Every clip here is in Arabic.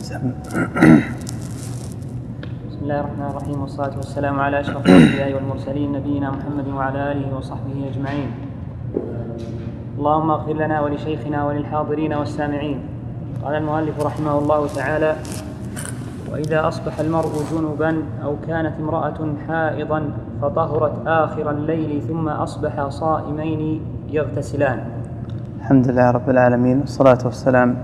بسم الله الرحمن الرحيم، والصلاة والسلام على أشرف الأنبياء والمرسلين نبينا محمد وعلى آله وصحبه أجمعين. اللهم اغفر لنا ولشيخنا وللحاضرين والسامعين. قال المؤلف رحمه الله تعالى: وإذا أصبح المرء جنبا أو كانت امرأة حائضا فطهرت آخر الليل ثم أصبح صائمين يغتسلان. الحمد لله رب العالمين، والصلاة والسلام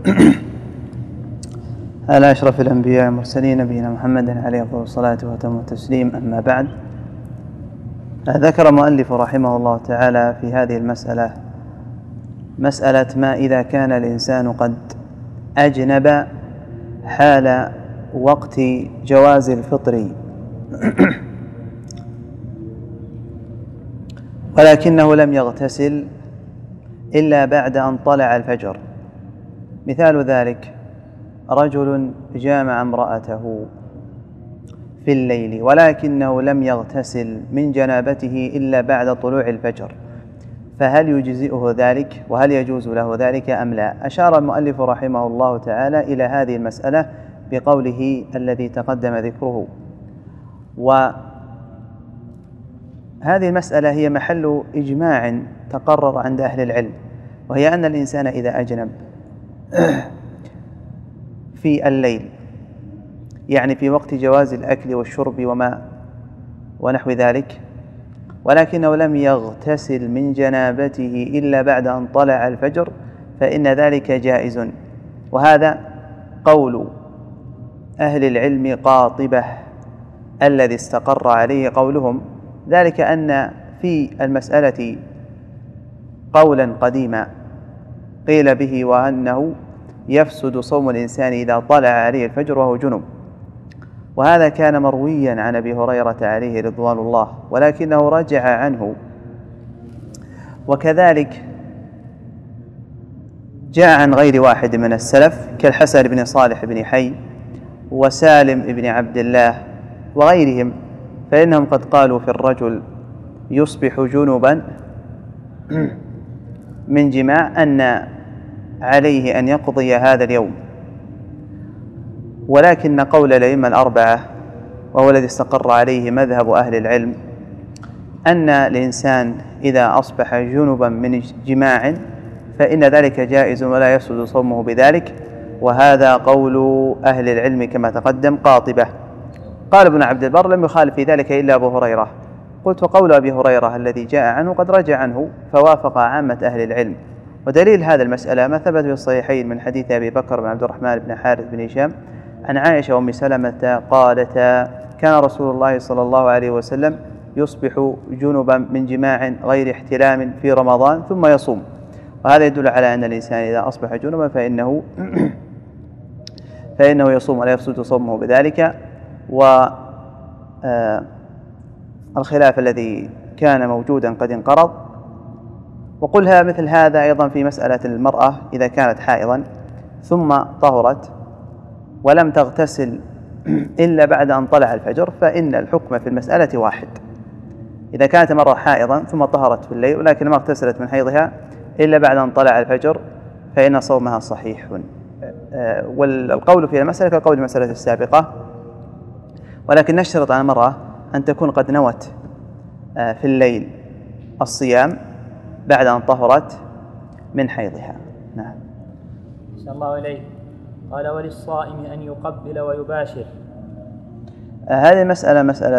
على أشرف الأنبياء والمرسلين نبينا محمد عليه أفضل الصلاة وأتم التسليم. أما بعد، ذكر المؤلف رحمه الله تعالى في هذه المسألة مسألة ما إذا كان الإنسان قد أجنب حال وقت جواز الفطر ولكنه لم يغتسل إلا بعد أن طلع الفجر. مثال ذلك: رجل جامع امرأته في الليل ولكنه لم يغتسل من جنابته إلا بعد طلوع الفجر، فهل يجزئه ذلك وهل يجوز له ذلك أم لا؟ أشار المؤلف رحمه الله تعالى إلى هذه المسألة بقوله الذي تقدم ذكره. وهذه المسألة هي محل إجماع تقرر عند أهل العلم، وهي أن الإنسان إذا أجنب في الليل، يعني في وقت جواز الأكل والشرب وما ونحو ذلك، ولكنه لم يغتسل من جنابته إلا بعد أن طلع الفجر، فإن ذلك جائز. وهذا قول أهل العلم قاطبة الذي استقر عليه قولهم، ذلك أن في المسألة قولا قديما قيل به وأنه يفسد صوم الإنسان إذا طلع عليه الفجر وهو جنب، وهذا كان مرويا عن أبي هريرة عليه رضوان الله، ولكنه رجع عنه. وكذلك جاء عن غير واحد من السلف كالحسن بن صالح بن حي وسالم بن عبد الله وغيرهم، فإنهم قد قالوا في الرجل يصبح جنبا من جماع أن عليه أن يقضي هذا اليوم. ولكن قول الأئمة الأربعة، وهو الذي استقر عليه مذهب أهل العلم، أن الإنسان إذا أصبح جنبا من جماع فإن ذلك جائز ولا يفسد صومه بذلك، وهذا قول أهل العلم كما تقدم قاطبة. قال ابن عبد البر: لم يخالف في ذلك إلا أبو هريرة. قلت: وقول أبي هريرة الذي جاء عنه قد رجع عنه فوافق عامة أهل العلم. ودليل هذا المسألة ما ثبت في الصحيحين من حديث أبي بكر بن عبد الرحمن بن حارث بن هشام عن عائشة وأم سلمة قالتا: كان رسول الله صلى الله عليه وسلم يصبح جنبا من جماع غير احتلام في رمضان ثم يصوم. وهذا يدل على أن الإنسان إذا أصبح جنبا فإنه يصوم ولا يفسد صومه بذلك. والخلاف الذي كان موجودا قد انقرض. وقلها مثل هذا أيضا في مسألة المرأة إذا كانت حائضا ثم طهرت ولم تغتسل إلا بعد أن طلع الفجر، فإن الحكم في المسألة واحد. إذا كانت المرأة حائضا ثم طهرت في الليل ولكن ما اغتسلت من حيضها إلا بعد أن طلع الفجر فإن صومها صحيح. والقول في المسألة كقول المسألة السابقة، ولكن نشترط على المرأة أن تكون قد نوت في الليل الصيام بعد أن طهرت من حيضها. نعم. أحسن الله إليك. قال: وللصائم أن يقبل ويباشر. هذه مسألة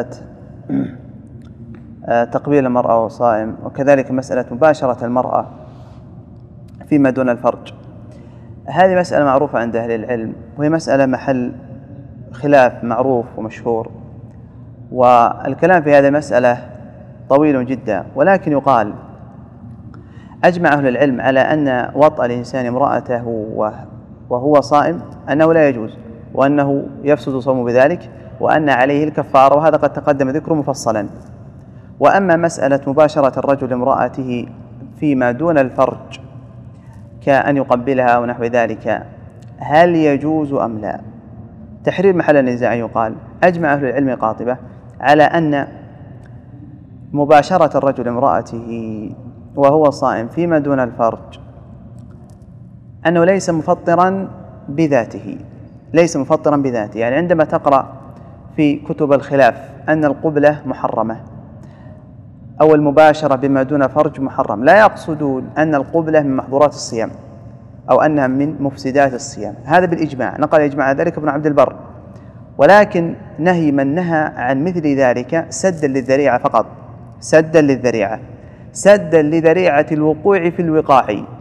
تقبيل المرأة وصائم، وكذلك مسألة مباشرة المرأة فيما دون الفرج. هذه مسألة معروفة عند أهل العلم، وهي مسألة محل خلاف معروف ومشهور، والكلام في هذه المسألة طويل جدا. ولكن يقال أجمع أهل العلم على أن وطأ الإنسان امرأته وهو صائم أنه لا يجوز، وأنه يفسد صومه بذلك، وأن عليه الكفارة، وهذا قد تقدم ذكره مفصلا. وأما مسألة مباشرة الرجل امرأته فيما دون الفرج كأن يقبلها ونحو ذلك، هل يجوز أم لا؟ تحرير محل النزاع. يقال أجمع أهل العلم قاطبة على أن مباشرة الرجل امرأته وهو صائم فيما دون الفرج أنه ليس مفطرا بذاته، ليس مفطرا بذاته. يعني عندما تقرأ في كتب الخلاف أن القبلة محرمة أو المباشرة بما دون فرج محرم، لا يقصدون أن القبلة من محظورات الصيام أو أنها من مفسدات الصيام، هذا بالإجماع، نقل إجماع ذلك ابن عبد البر. ولكن نهي من نهى عن مثل ذلك سدا للذريعة فقط، سدا للذريعة، سدا لذريعة الوقوع في الوقاع.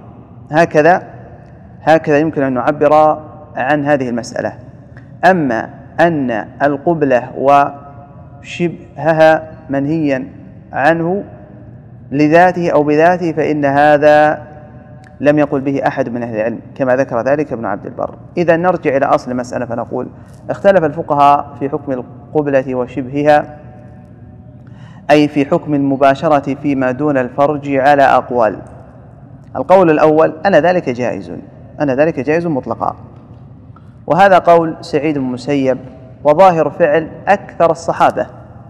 هكذا يمكن أن نعبر عن هذه المسألة. أما أن القبلة وشبهها منهيا عنه لذاته أو بذاته فإن هذا لم يقل به أحد من أهل العلم كما ذكر ذلك ابن عبد البر. إذا نرجع إلى أصل المسألة فنقول اختلف الفقهاء في حكم القبلة وشبهها، أي في حكم المباشرة فيما دون الفرج على أقوال. القول الأول أن ذلك جائز مطلقا، وهذا قول سعيد بن المسيب وظاهر فعل أكثر الصحابة،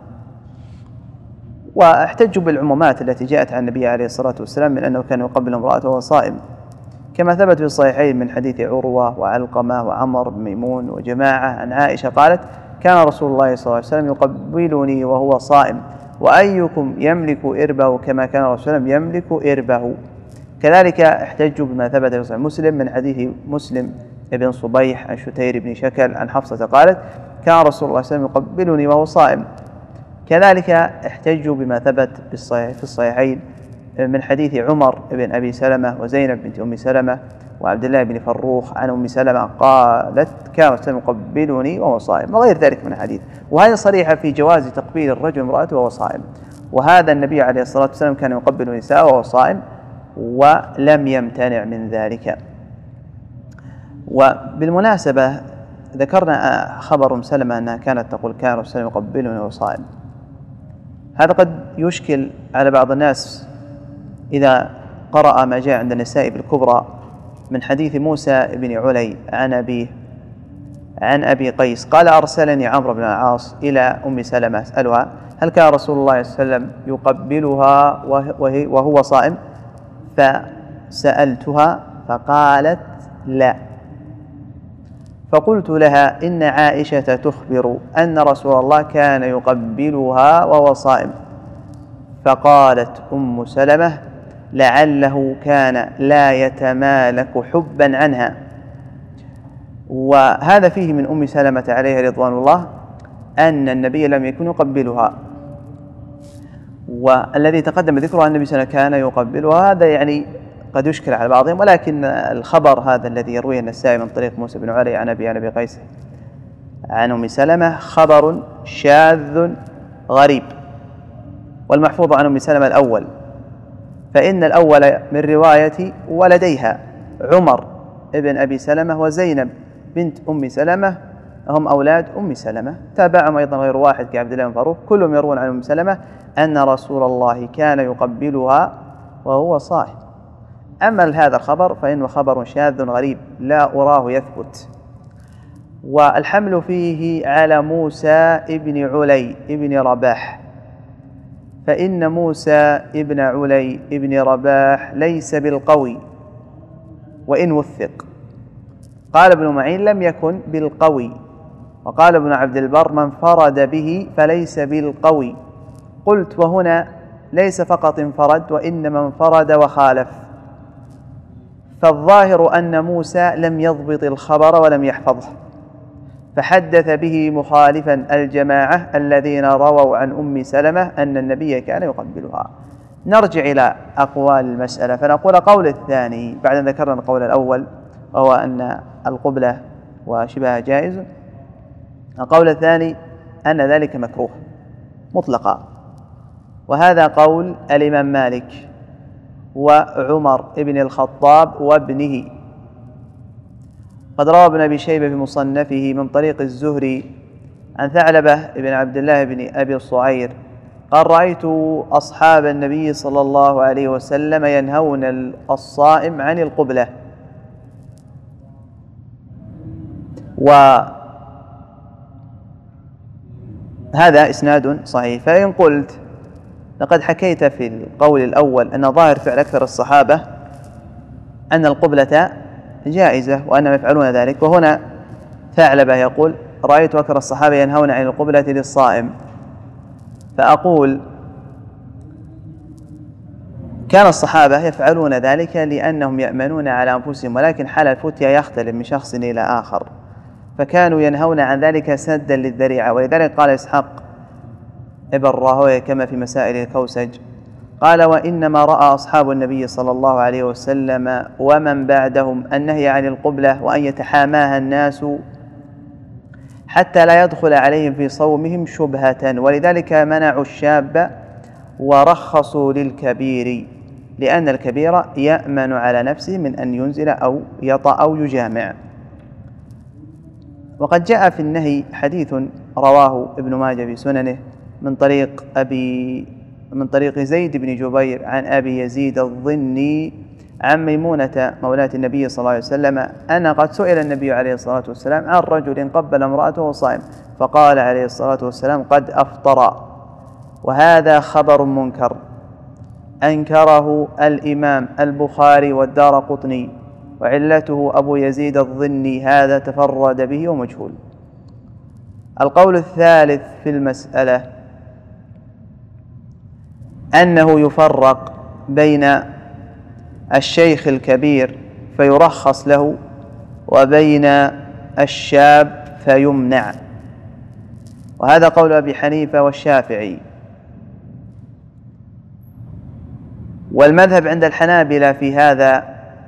واحتجوا بالعمومات التي جاءت عن النبي عليه الصلاة والسلام من أنه كان يقبل امرأته وهو صائم، كما ثبت في الصحيحين من حديث عروة وعلقمة وعمر بن ميمون وجماعة عن عائشة قالت: كان رسول الله صلى الله عليه وسلم يقبلني وهو صائم، وأيكم يملك إربه كما كان رسول الله يملك إربه. كذلك احتجوا بما ثبت في صحيح مسلم من حديث مسلم ابن صبيح عن شتير بن شكل عن حفصة قالت: كان رسول الله صلى الله عليه وسلم يقبلني وهو صائم. كذلك احتجوا بما ثبت في الصحيحين من حديث عمر بن أبي سلمة وزينب بنت أم سلمة وعبد الله بن فروخ عن أم سلمة قالت: كان رسول الله يقبلني وهو صائم، وغير ذلك من الحديث. وهذه صريحة في جواز تقبيل الرجل امرأته وهو صائم، وهذا النبي عليه الصلاة والسلام كان يقبل النساء وهو صائم ولم يمتنع من ذلك. وبالمناسبة ذكرنا خبر أم سلمة أنها كانت تقول: كان رسول الله يقبلني وهو صائم. هذا قد يشكل على بعض الناس إذا قرأ ما جاء عند النساء بالكبرى من حديث موسى بن علي عن أبي قيس قال: أرسلني عمرو بن العاص إلى أم سلمة أسألها: هل كان رسول الله صلى الله عليه وسلم يقبلها وهو صائم؟ فسألتها فقالت: لا. فقلت لها: إن عائشة تخبر أن رسول الله كان يقبلها وهو صائم. فقالت أم سلمة: لعله كان لا يتمالك حبا عنها. وهذا فيه من أم سلمة عليها رضوان الله أن النبي لم يكن يقبلها، والذي تقدم ذكره أن النبي صلى الله عليه وسلم كان يقبلها، هذا يعني قد يشكل على بعضهم. ولكن الخبر هذا الذي يرويه النسائي من طريق موسى بن علي عن أبي قيس عن أم سلمة خبر شاذ غريب، والمحفوظ عن أم سلمة الأول، فإن الأول من رواية ولديها عمر ابن أبي سلمة وزينب بنت أم سلمة، هم أولاد أم سلمة، تابعهم أيضا غير واحد كعبد الله بن فاروق، كلهم يروون عن أم سلمة أن رسول الله كان يقبلها وهو صائم. أما هذا الخبر فإنه خبر شاذ غريب لا أراه يثبت، والحمل فيه على موسى ابن علي ابن رباح، فإن موسى ابن علي ابن رباح ليس بالقوي وإن وثق. قال ابن معين: لم يكن بالقوي. وقال ابن عبد البر: من فرد به فليس بالقوي. قلت: وهنا ليس فقط انفرد وإنما انفرد وخالف، فالظاهر أن موسى لم يضبط الخبر ولم يحفظه، فحدث به مخالفا الجماعة الذين رووا عن أم سلمة أن النبي كان يقبلها. نرجع إلى أقوال المسألة فنقول: قول الثاني بعد أن ذكرنا القول الأول وهو أن القبلة وشبهها جائز، القول الثاني أن ذلك مكروه مطلقا، وهذا قول الإمام مالك وعمر بن الخطاب وابنه. قد روى ابن أبي شيبة في مصنفه من طريق الزهري عن ثعلبة بن عبد الله بن أبي الصعير قال: رأيت أصحاب النبي صلى الله عليه وسلم ينهون الصائم عن القبلة. وهذا إسناد صحيح. فإن قلت لقد حكيت في القول الأول أن ظاهر فعل أكثر الصحابة أن القبلة جائزة وأنهم يفعلون ذلك، وهنا ثعلبة يقول: رأيت أكثر الصحابة ينهون عن القبلة للصائم. فأقول: كان الصحابة يفعلون ذلك لأنهم يأمنون على أنفسهم، ولكن حال الفتية يختلف من شخص إلى آخر، فكانوا ينهون عن ذلك سدا للذريعة. ولذلك قال إسحاق ابن راهويه كما في مسائل الكوسج قال: وإنما رأى أصحاب النبي صلى الله عليه وسلم ومن بعدهم النهي عن القبلة وأن يتحاماها الناس حتى لا يدخل عليهم في صومهم شبهة، ولذلك منعوا الشاب ورخصوا للكبير، لأن الكبير يأمن على نفسه من أن ينزل أو يطأ أو يجامع. وقد جاء في النهي حديث رواه ابن ماجه في سننه من طريق زيد بن جبير عن أبي يزيد الظني عن ميمونة مولاة النبي صلى الله عليه وسلم أن قد سئل النبي عليه الصلاة والسلام عن رجل قبل امرأته وهو صائم، فقال عليه الصلاة والسلام: قد أفطر. وهذا خبر منكر أنكره الإمام البخاري والدارقطني، وعلته أبو يزيد الظني، هذا تفرد به ومجهول. القول الثالث في المسألة أنه يفرق بين الشيخ الكبير فيرخص له وبين الشاب فيمنع، وهذا قول أبي حنيفة والشافعي. والمذهب عند الحنابلة في هذا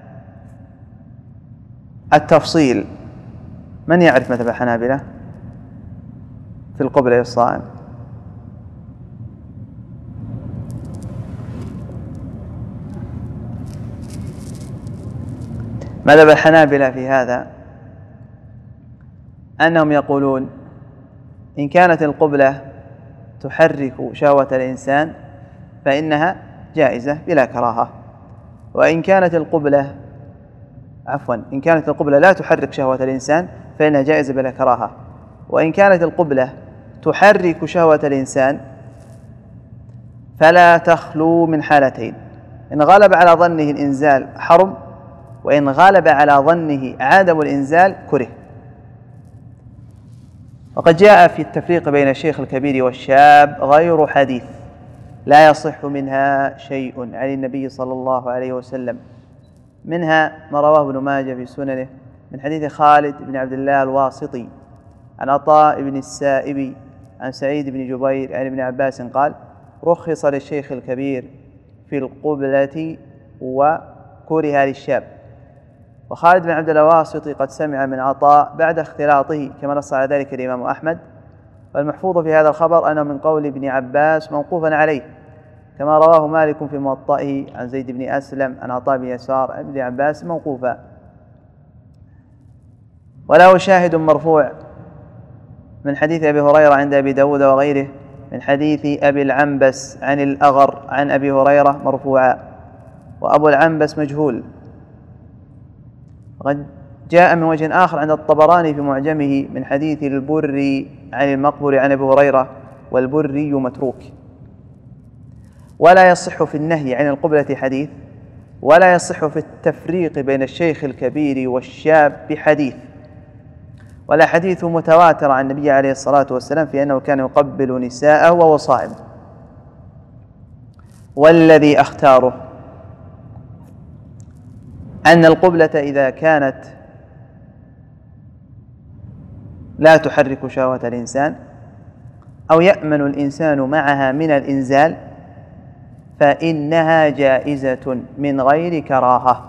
التفصيل. من يعرف مذهب الحنابلة في القبلة للصائم؟ مذهب الحنابلة في هذا أنهم يقولون: إن كانت القبلة تحرك شهوة الإنسان فإنها جائزة بلا كراهة، وإن كانت القبلة لا تحرك شهوة الإنسان فإنها جائزة بلا كراهة، وإن كانت القبلة تحرك شهوة الإنسان فلا تخلو من حالتين: إن غلب على ظنه الإنزال حرم، وإن غلب على ظنه عدم الإنزال كره. وقد جاء في التفريق بين الشيخ الكبير والشاب غير حديث لا يصح منها شيء عن النبي صلى الله عليه وسلم، منها ما رواه ابن ماجه في سننه من حديث خالد بن عبد الله الواسطي عن عطاء بن السائب عن سعيد بن جبير عن ابن عباس قال: رخص للشيخ الكبير في القبلة وكره للشاب. وخالد بن عبد الله الواسطي قد سمع من عطاء بعد اختلاطه كما نص على ذلك الإمام أحمد، والمحفوظ في هذا الخبر أنه من قول ابن عباس موقوفا عليه، كما رواه مالك في موطئه عن زيد بن أسلم عن عطاء بن يسار عن ابن عباس موقوفا. وله شاهد مرفوع من حديث أبي هريرة عند أبي داود وغيره من حديث أبي العنبس عن الأغر عن أبي هريرة مرفوعا، وأبو العنبس مجهول. وقد جاء من وجه آخر عند الطبراني في معجمه من حديث البري عن المقبري عن أبي هريرة، والبري متروك. ولا يصح في النهي عن القبلة حديث، ولا يصح في التفريق بين الشيخ الكبير والشاب بحديث، ولا حديث متواتر عن النبي عليه الصلاة والسلام في أنه كان يقبل نساءه وهو صائم. والذي أختاره أن القبلة إذا كانت لا تحرك شهوة الإنسان أو يأمن الإنسان معها من الإنزال فإنها جائزة من غير كراهة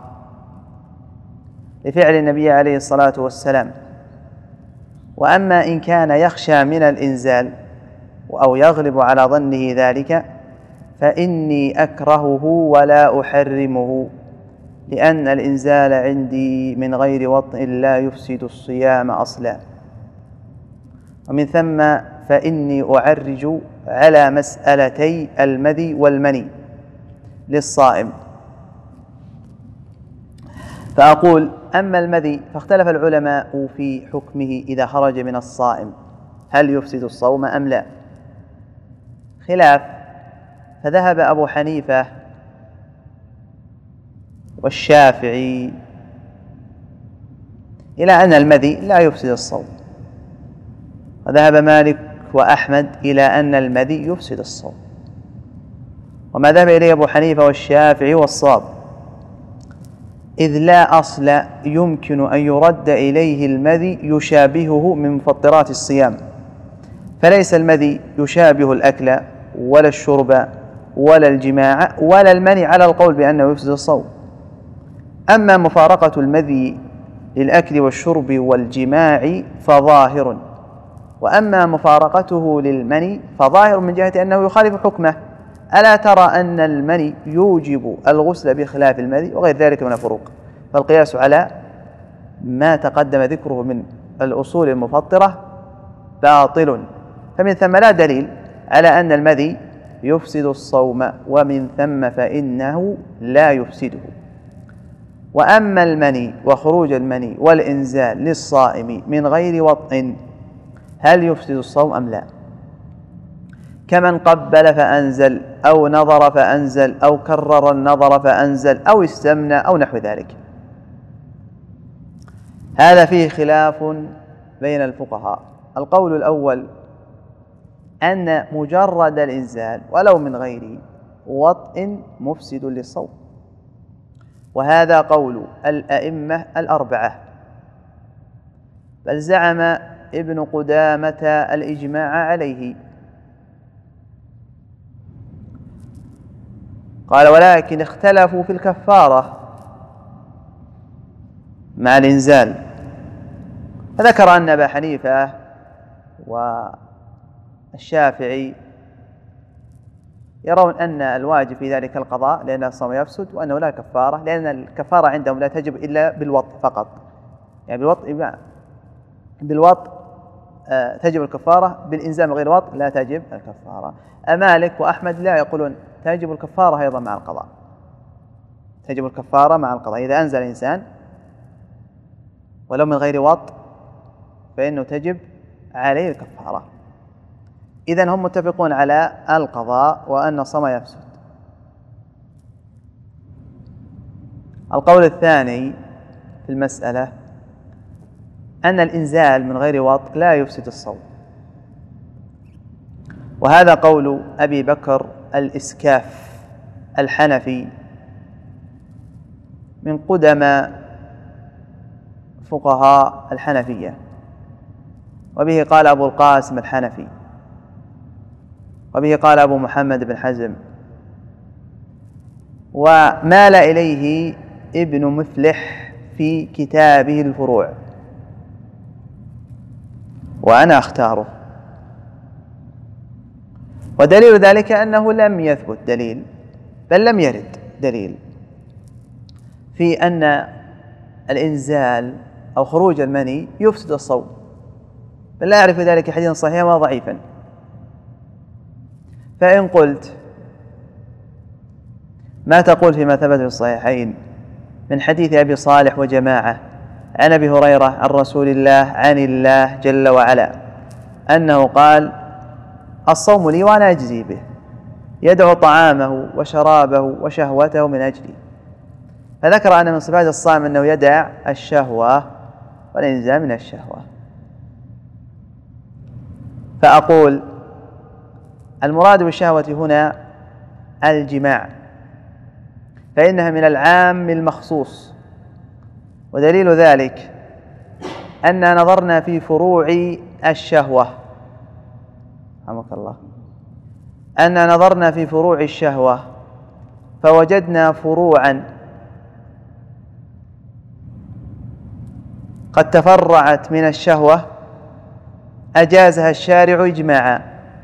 لفعل النبي عليه الصلاة والسلام. وأما إن كان يخشى من الإنزال أو يغلب على ظنه ذلك فإني أكرهه ولا أحرمه، لأن الإنزال عندي من غير وطء لا يفسد الصيام أصلا، ومن ثم فإني أعرج على مسألتي المذي والمني للصائم. فأقول: أما المذي فاختلف العلماء في حكمه إذا خرج من الصائم، هل يفسد الصوم أم لا؟ خلاف، فذهب أبو حنيفة والشافعي إلى أن المذي لا يفسد الصوم، وذهب مالك وأحمد إلى أن المذي يفسد الصوم، وما ذهب إليه أبو حنيفة والشافعي والصواب، إذ لا أصل يمكن أن يرد إليه المذي يشابهه من مفطرات الصيام، فليس المذي يشابه الأكل ولا الشرب ولا الجماع ولا المني على القول بأنه يفسد الصوم. أما مفارقة المذي للأكل والشرب والجماع فظاهر، وأما مفارقته للمني فظاهر من جهة أنه يخالف حكمه. ألا ترى أن المني يوجب الغسل بخلاف المذي وغير ذلك من الفروق؟ فالقياس على ما تقدم ذكره من الأصول المفطرة باطل، فمن ثم لا دليل على أن المذي يفسد الصوم، ومن ثم فإنه لا يفسده. وأما المني وخروج المني والإنزال للصائم من غير وطء هل يفسد الصوم أم لا؟ كمن قبل فأنزل أو نظر فأنزل أو كرر النظر فأنزل أو استمنى أو نحو ذلك. هذا فيه خلاف بين الفقهاء. القول الأول أن مجرد الإنزال ولو من غير وطء مفسد للصوم، وهذا قول الأئمة الأربعة، بل زعم ابن قدامة الإجماع عليه. قال ولكن اختلفوا في الكفارة مع الإنزال، فذكر أن أبا حنيفة والشافعي يرون أن الواجب في ذلك القضاء لأن الصوم يفسد، وأنه لا كفارة، لأن الكفارة عندهم لا تجب إلا بالوطء فقط، يعني بالوطء تجب الكفارة، بالإنزال من غير وطء لا تجب الكفارة. مالك وأحمد لا يقولون تجب الكفارة أيضا مع القضاء، تجب الكفارة مع القضاء إذا أنزل الإنسان ولو من غير وطء فإنه تجب عليه الكفارة. إذن هم متفقون على القضاء وأن الصوم يفسد. القول الثاني في المسألة أن الإنزال من غير وطء لا يفسد الصوم، وهذا قول أبي بكر الإسكاف الحنفي من قدم فقهاء الحنفية، وبه قال أبو القاسم الحنفي، وبه قال أبو محمد بن حزم، ومال إليه ابن مفلح في كتابه الفروع، وأنا أختاره. ودليل ذلك أنه لم يثبت دليل، بل لم يرد دليل في أن الإنزال أو خروج المني يفسد الصوم، بل لا أعرف ذلك حديثا صحيحا ولا ضعيفا. فإن قلت ما تقول فيما ثبت في الصحيحين من حديث أبي صالح وجماعة عن أبي هريرة عن رسول الله عن الله جل وعلا أنه قال الصوم لي وأنا أجزي به، يدعو طعامه وشرابه وشهوته من أجلي، فذكر أن من صفات الصائم أنه يدع الشهوة والإنزال من الشهوة. فأقول المراد بالشهوة هنا الجماع، فإنها من العام المخصوص، ودليل ذلك أن نظرنا في فروع الشهوة، رحمك الله، أن نظرنا في فروع الشهوة فوجدنا فروعا قد تفرعت من الشهوة أجازها الشارع إجماعا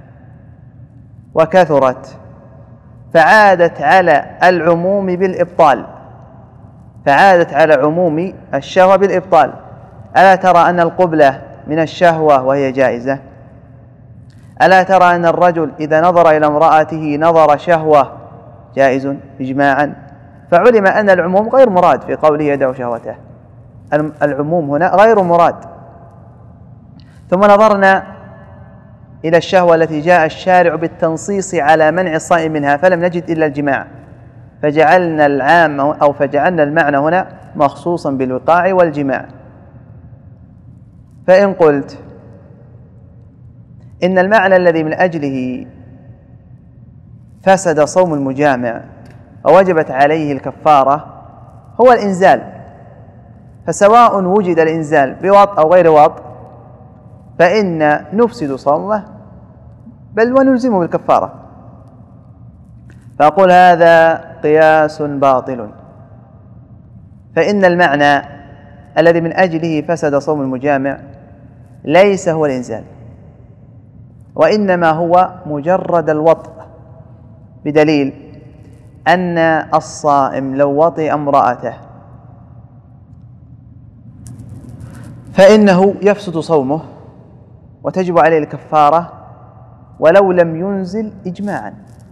وكثرت، فعادت على العموم بالإبطال، فعادت على عموم الشهوة بالإبطال. ألا ترى أن القبلة من الشهوة وهي جائزة؟ ألا ترى أن الرجل إذا نظر إلى امرأته نظر شهوة جائز إجماعا؟ فعلم أن العموم غير مراد في قوله يدعو شهوته، العموم هنا غير مراد. ثم نظرنا إلى الشهوة التي جاء الشارع بالتنصيص على منع الصائم منها فلم نجد إلا الجماع، فجعلنا العام أو فجعلنا المعنى هنا مخصوصا بالوقاع والجماع. فإن قلت إن المعنى الذي من أجله فسد صوم المجامع ووجبت عليه الكفارة هو الإنزال، فسواء وجد الإنزال بوطء أو غير وطء فإن نفسد صومه بل ونلزمه بالكفارة. فأقول هذا قياس باطل، فإن المعنى الذي من أجله فسد صوم المجامع ليس هو الإنزال، وإنما هو مجرد الوطء، بدليل أن الصائم لو وطئ امرأته فإنه يفسد صومه وتجب عليه الكفارة ولو لم ينزل إجماعا.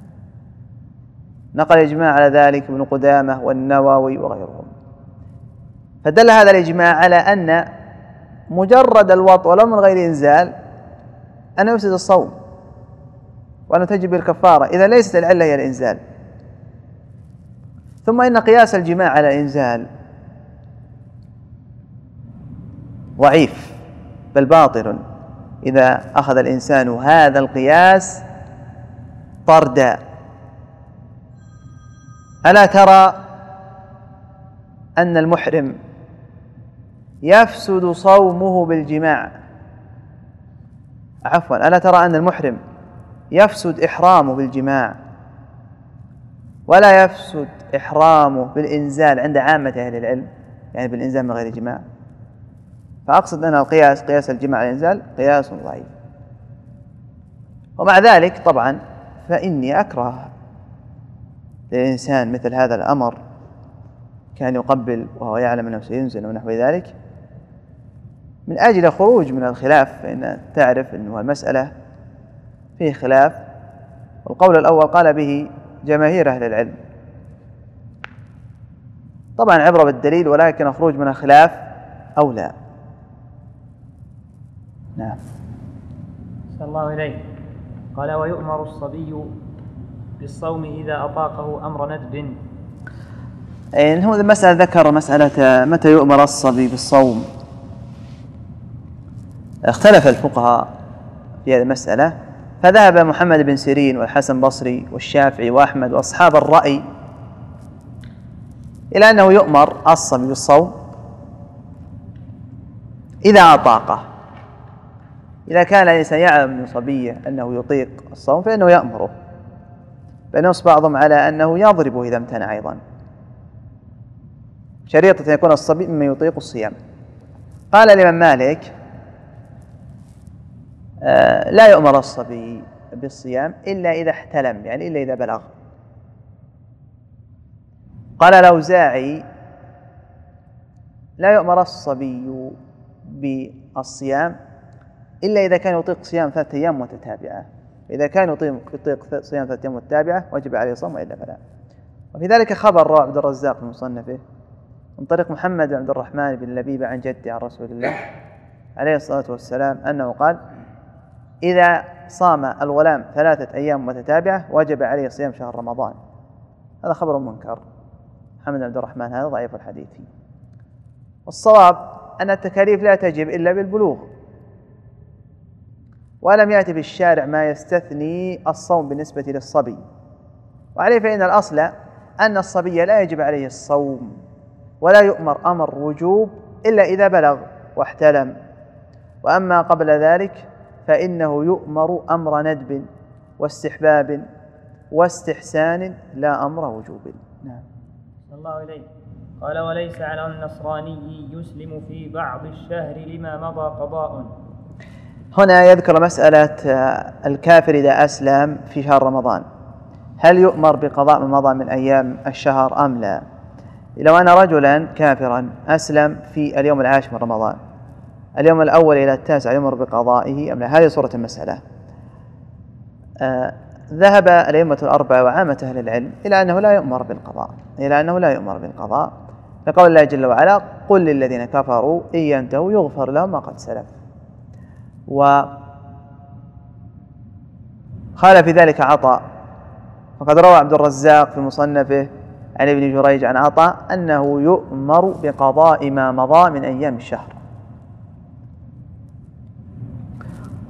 نقل الإجماع على ذلك ابن قدامة والنووي وغيرهم. فدل هذا الإجماع على أن مجرد الوطء ولو من غير إنزال أنه يفسد الصوم وأنه تجب الكفارة، إذا ليست العلة هي الإنزال. ثم إن قياس الجماع على الإنزال ضعيف بل باطل إذا أخذ الإنسان هذا القياس طردا. ألا ترى أن المحرم يفسد صومه بالجماع؟ عفوا، ألا ترى أن المحرم يفسد إحرامه بالجماع ولا يفسد إحرامه بالإنزال عند عامة أهل العلم، يعني بالإنزال من غير جماع؟ فأقصد أن القياس، قياس الجماع على الإنزال، قياس ضعيف. ومع ذلك طبعا فإني أكره للإنسان مثل هذا الأمر، كان يقبل وهو يعلم أنه سينزل ونحو ذلك، من أجل خروج من الخلاف. فإن تعرف أن المسألة فيه خلاف، والقول الأول قال به جماهير أهل العلم. طبعا عبرة بالدليل، ولكن الخروج من الخلاف أولى. نعم. صلى الله إليه. قال ويؤمر الصبي بالصوم إذا أطاقه أمر ندب. هو المسألة ذكر مسألة متى يؤمر الصبي بالصوم. اختلف الفقهاء في هذه المسألة، فذهب محمد بن سيرين والحسن البصري والشافعي وأحمد وأصحاب الرأي إلى أنه يؤمر الصبي بالصوم إذا أطاقه. إذا كان الإنسان يعلم من صبيه أنه يطيق الصوم فإنه يأمره، فنص بعضهم على أنه يضربه إذا امتنع أيضا، شريطة أن يكون الصبي مما يطيق الصيام. قال الإمام مالك لا يؤمر الصبي بالصيام إلا إذا احتلم، يعني إلا إذا بلغ. قال الأوزاعي لا يؤمر الصبي بالصيام إلا إذا كان يطيق صيام 3 أيام متتابعة، إذا كان يطيق صيام 3 أيام متتابعة وجب عليه الصوم وإلا فلا. وفي ذلك خبر رواه عبد الرزاق في مصنفه من طريق محمد بن عبد الرحمن بن لبيبة عن جده عن رسول الله عليه الصلاة والسلام أنه قال إذا صام الغلام 3 أيام متتابعة وجب عليه صيام شهر رمضان. هذا خبر منكر، محمد بن عبد الرحمن هذا ضعيف الحديث. والصواب أن التكاليف لا تجب إلا بالبلوغ، ولم يأتي بالشارع ما يستثني الصوم بالنسبة للصبي، وعليه فإن الأصل أن الصبي لا يجب عليه الصوم ولا يؤمر أمر وجوب إلا إذا بلغ واحتلم، وأما قبل ذلك فإنه يؤمر أمر ندب واستحباب واستحسان لا أمر وجوب. نعم. صلى الله إليه. قال وليس على النصراني يسلم في بعض الشهر لما مضى قضاء. هنا يذكر مسألة الكافر إذا أسلم في شهر رمضان هل يؤمر بقضاء ما مضى من أيام الشهر أم لا؟ لو أن رجلا كافرا أسلم في اليوم 10 من رمضان، اليوم الأول إلى 9 يؤمر بقضائه أم لا؟ هذه صورة المسألة. ذهب الأئمة الأربعة وعامة أهل العلم إلى أنه لا يؤمر بالقضاء، لقول الله جل وعلا قل للذين كفروا إن ينتهوا يغفر لهم ما قد سلف. وقال في ذلك عطاء، وقد روى عبد الرزاق في مصنفه عن ابن جريج عن عطاء أنه يؤمر بقضاء ما مضى من أيام الشهر.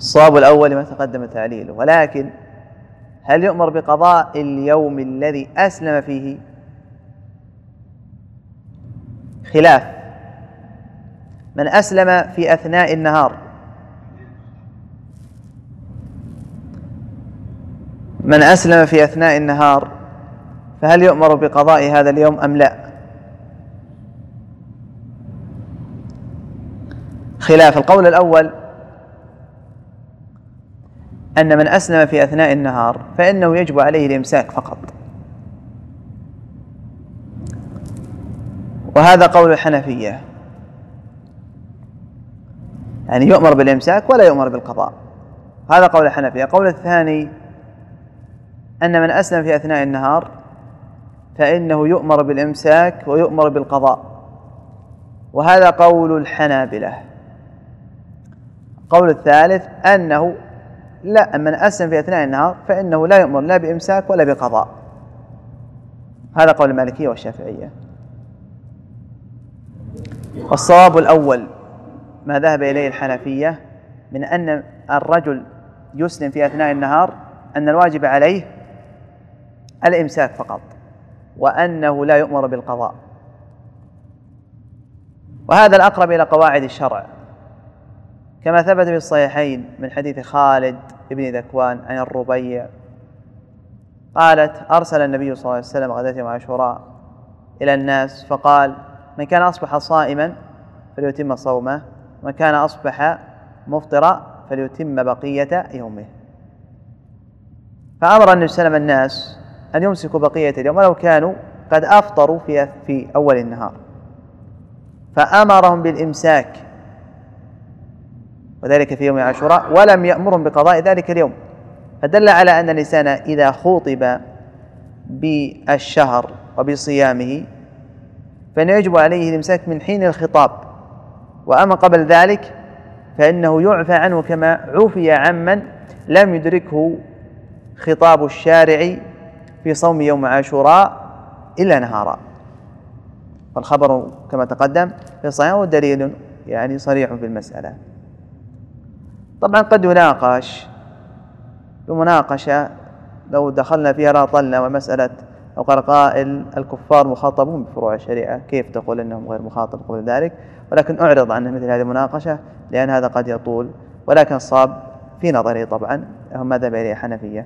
الصواب الأول لما تقدم تعليله، ولكن هل يؤمر بقضاء اليوم الذي أسلم فيه؟ خلاف. من أسلم في أثناء النهار، من أسلم في أثناء النهار فهل يؤمر بقضاء هذا اليوم أم لا؟ خلاف. القول الأول أن من أسلم في أثناء النهار فإنه يجب عليه الإمساك فقط، وهذا قول الحنفية، يعني يؤمر بالإمساك ولا يؤمر بالقضاء، هذا قول الحنفية. قول الثاني أن من أسلم في أثناء النهار فإنه يؤمر بالإمساك ويؤمر بالقضاء، وهذا قول الحنابلة. القول الثالث أنه لا، من أسلم في أثناء النهار فإنه لا يؤمر لا بإمساك ولا بقضاء، هذا قول المالكية والشافعية. والصواب الأول ما ذهب إليه الحنفية من أن الرجل يسلم في أثناء النهار أن الواجب عليه الإمساك فقط، وأنه لا يؤمر بالقضاء، وهذا الأقرب إلى قواعد الشرع، كما ثبت في الصحيحين من حديث خالد بن ذكوان عن الربيع قالت: أرسل النبي صلى الله عليه وسلم غداة يوم عاشوراء إلى الناس فقال: من كان أصبح صائما فليتم صومه، ومن كان أصبح مفطرا فليتم بقية يومه. فأمر النبي صلى الله عليه وسلم الناس أن يمسكوا بقية اليوم ولو كانوا قد أفطروا في أول النهار، فأمرهم بالإمساك وذلك في يوم عاشوراء، ولم يأمرهم بقضاء ذلك اليوم، فدل على أن الإنسان إذا خوطب بالشهر وبصيامه فإنه يجب عليه الإمساك من حين الخطاب، وأما قبل ذلك فإنه يعفى عنه كما عفي عمن لم يدركه خطاب الشارع في صوم يوم عاشوراء إلا نهارا. فالخبر كما تقدم في الصحيح ودليل يعني صريح في المسألة. طبعا قد يناقش بمناقشة لو دخلنا فيها لا طلنا، ومسألة لو قال قائل الكفار مخاطبون بفروع الشريعة كيف تقول أنهم غير مخاطب قبل ذلك؟ ولكن أعرض عن مثل هذه المناقشة لأن هذا قد يطول، ولكن الصواب في نظري طبعا هم ماذا إليه حنفية.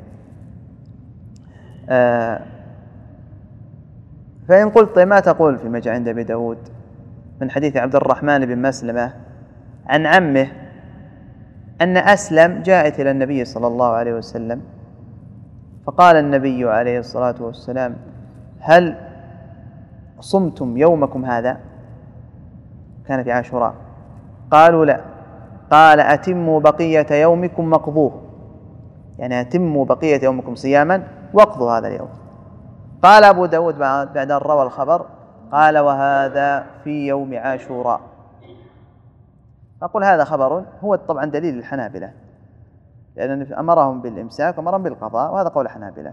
فإن قلت ما تقول فيما جاء عند أبي داود من حديث عبد الرحمن بن مسلمة عن عمه أن أسلم جاءت إلى النبي صلى الله عليه وسلم فقال النبي عليه الصلاة والسلام: هل صمتم يومكم هذا؟ كان في عاشوراء. قالوا لا. قال: أتموا بقية يومكم مقضوه، يعني أتموا بقية يومكم صياما واقضوا هذا اليوم. قال أبو داود بعد أن روى الخبر قال: وهذا في يوم عاشوراء. أقول هذا خبر هو طبعا دليل الحنابلة، لأن أمرهم بالإمساك وأمرهم بالقضاء، وهذا قول الحنابلة.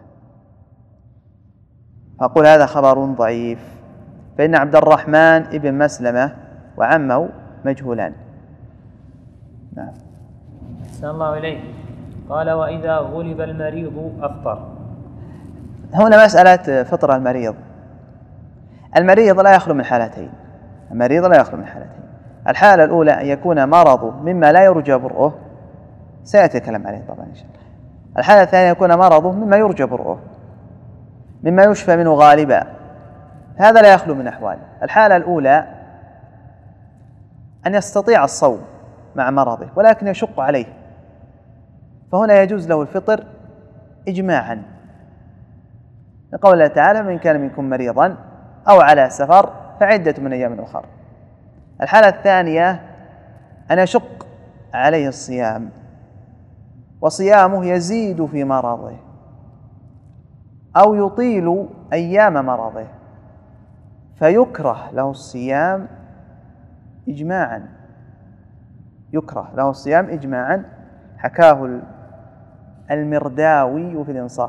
أقول هذا خبر ضعيف، فإن عبد الرحمن بن مسلمة وعمه مجهولان. نعم. أحسن الله إليك. قال: وإذا غلب المريض أفطر. هنا مسألة فطر المريض. المريض لا يخلو من حالتين، المريض لا يخلو من حالتين. الحالة الأولى أن يكون مرضه مما لا يرجى برؤه، سيأتي الكلام عليه طبعا إن شاء الله. الحالة الثانية يكون مرضه مما يرجى برؤه، مما يشفى منه غالبا، هذا لا يخلو من أحوال. الحالة الأولى أن يستطيع الصوم مع مرضه ولكن يشق عليه، فهنا يجوز له الفطر إجماعا، لقول الله تعالى: من كان منكم مريضا أو على سفر فعدة من أيام أخر. الحالة الثانية أن يشق عليه الصيام وصيامه يزيد في مرضه أو يطيل أيام مرضه، فيكره له الصيام إجماعا، يكره له الصيام إجماعا، حكاه المرداوي في الإنصاف.